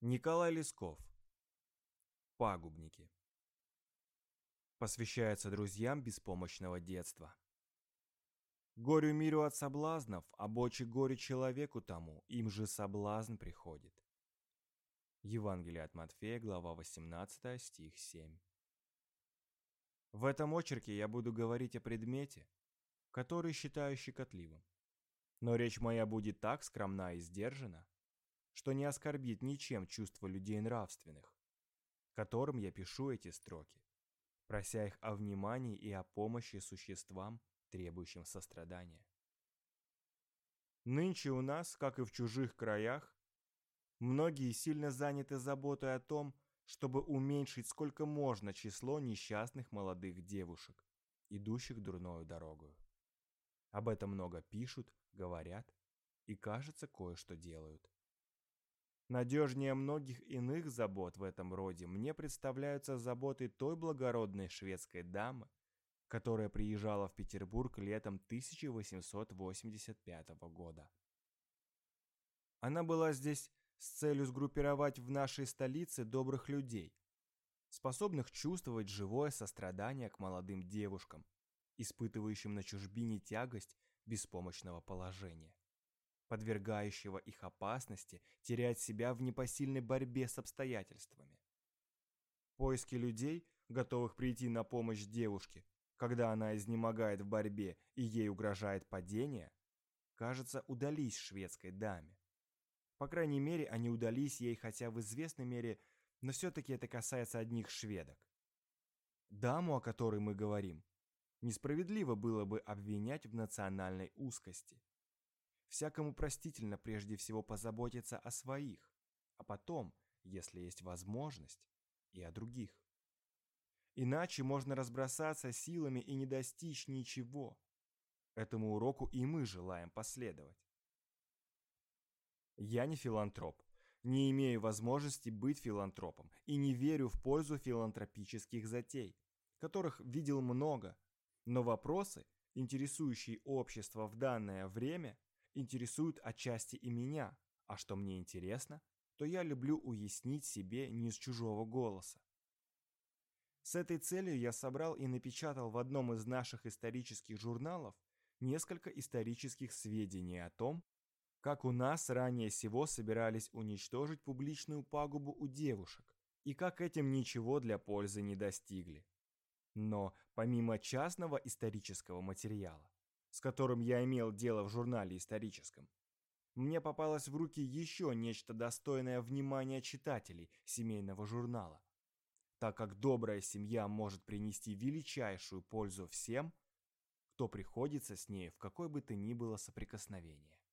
Николай Лесков. Пагубники. Посвящается друзьям беспомощного детства. Горю миру от соблазнов, а бочи горе человеку тому, им же соблазн приходит. Евангелие от Матфея, глава 18, стих 7. В этом очерке я буду говорить о предмете, который считаю щекотливым. Но речь моя будет так скромна и сдержана, что не оскорбит ничем чувства людей нравственных, которым я пишу эти строки, прося их о внимании и о помощи существам, требующим сострадания. Нынче у нас, как и в чужих краях, многие сильно заняты заботой о том, чтобы уменьшить сколько можно число несчастных молодых девушек, идущих дурною дорогою. Об этом много пишут, говорят и, кажется, кое-что делают. Надежнее многих иных забот в этом роде мне представляются заботы той благородной шведской дамы, которая приезжала в Петербург летом 1885 года. Она была здесь с целью сгруппировать в нашей столице добрых людей, способных чувствовать живое сострадание к молодым девушкам, испытывающим на чужбине тягость беспомощного положения, подвергающего их опасности терять себя в непосильной борьбе с обстоятельствами. Поиски людей, готовых прийти на помощь девушке, когда она изнемогает в борьбе и ей угрожает падение, кажется, удались шведской даме. По крайней мере, они удались ей хотя в известной мере, но все-таки это касается одних шведок. Даму, о которой мы говорим, несправедливо было бы обвинять в национальной узкости. Всякому простительно прежде всего позаботиться о своих, а потом, если есть возможность, и о других. Иначе можно разбросаться силами и не достичь ничего. Этому уроку и мы желаем последовать. Я не филантроп, не имею возможности быть филантропом и не верю в пользу филантропических затей, которых видел много, но вопросы, интересующие общество в данное время, интересуют отчасти и меня, а что мне интересно, то я люблю уяснить себе не с чужого голоса. С этой целью я собрал и напечатал в одном из наших исторических журналов несколько исторических сведений о том, как у нас ранее всего собирались уничтожить публичную пагубу у девушек, и как этим ничего для пользы не достигли. Но помимо частного исторического материала, с которым я имел дело в журнале историческом, мне попалось в руки еще нечто достойное внимания читателей семейного журнала, так как добрая семья может принести величайшую пользу всем, кто приходится с ней в какое бы то ни было соприкосновение.